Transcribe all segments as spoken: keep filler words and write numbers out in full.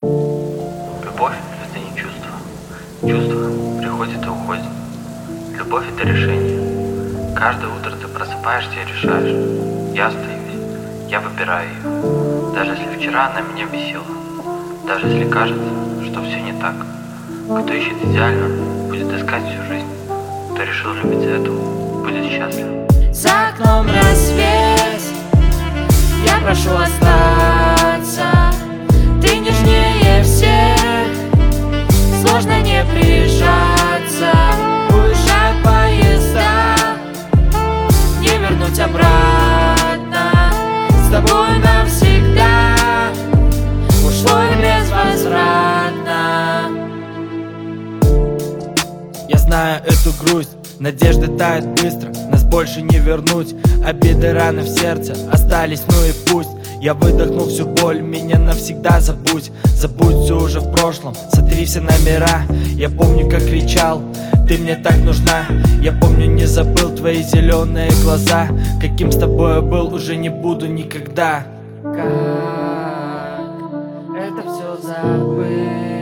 Любовь — это не чувство. Чувство приходит и уходит. Любовь — это решение. Каждое утро ты просыпаешься и решаешь: я остаюсь, я выбираю ее. Даже если вчера она меня бесила, даже если кажется, что все не так. Кто ищет идеально, будет искать всю жизнь. Кто решил любить за этого, будет счастлив. За окном рассвет, я прошу остаться. Ты нежнее всех, сложно не прижаться. Уезжают поезда, не вернуть обратно. С тобой навсегда ушло и безвозвратно. Я знаю эту грусть, надежда тает быстро, нас больше не вернуть. Обиды, раны в сердце остались, ну и пусть. Я выдохнул всю боль, меня навсегда забудь. Забудь все уже в прошлом, сотри все номера. Я помню, как кричал: ты мне так нужна. Я помню, не забыл твои зеленые глаза. Каким с тобой был, уже не буду никогда. Как это все забыть?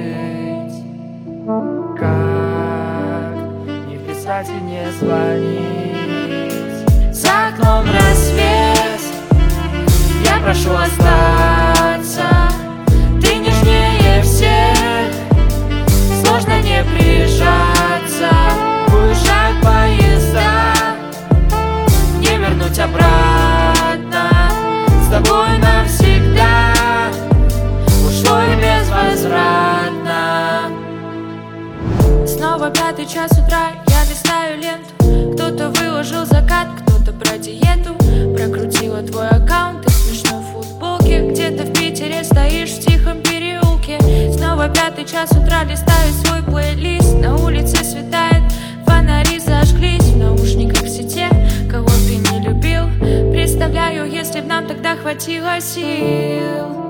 Как не писать и не звонить? За окном рассвет, я прошу остаться. Ты нежнее всех, сложно не прижаться. Уезжают поезда, не вернуть обратно. С тобой навсегда ушло и безвозвратно. Снова пятый час утра, я листаю ленту. Кто-то выложил закат, кто-то про диету. Прокрутила твой аккаунт и смешной футболке. Где-то в Питере стоишь в тихом переулке. Снова пятый час утра, листаю свой плейлист. На улице светает, фонари зажглись. В наушниках все те, кого ты не любил. Представляю, если б нам тогда хватило сил.